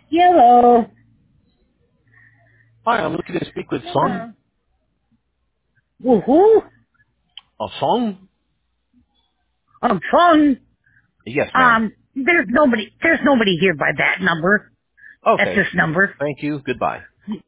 Hello. Hi, I'm looking to speak with Song. Woohoo. Song? Phone. Yes, ma'am. There's nobody here by that number. That's Okay. this number. Thank you. Goodbye.